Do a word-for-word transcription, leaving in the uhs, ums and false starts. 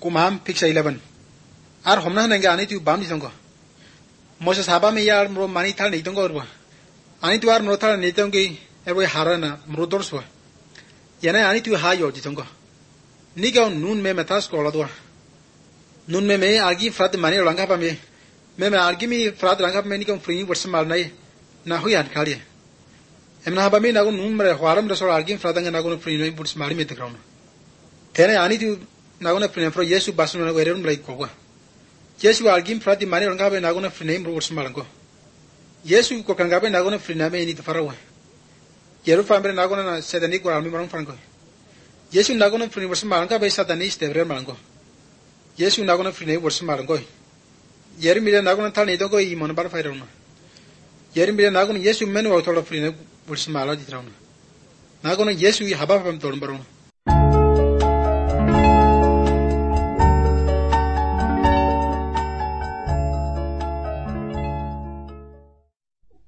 kumam picture eleven. Ar homna nanga ani tu bam disongo. Moses haba me yar mro mani thal nei tongo urwa. Ani tu ar mro thal nei tongi erwe harana mro dorswa. Yana ani tu ha yo disongo. Niga nun me metas ko ladwa. Nun me me argi frad mani ranga pa me. Me me argi mi frad ranga pa me niga free वर्ष mal nai na huyan khali. Emna haba me nagun nun mere hwaram resor argi frad nga nagun free noi वर्ष mali me tekrawna. Tene ani tu nagun free pro Yesu basun na werum lai ko. Yesu argi frad mani ranga pa nagun free nei वर्ष malango. Yesu ko kanga pa nagun free na me ni tfarawa. Yeru famre nagun na sedani ko almi marang frango. Yesu nagun free वर्ष malanga ba satani stebre malango. Yesu nagun free nei वर्ष malango. Yerim bile nagun thal nei dogo I mon bar fairona. Yerim bile nagun Yesu menu autola free nei वर्ष mala ditrawna. Nagun Yesu I haba pam tolum barona.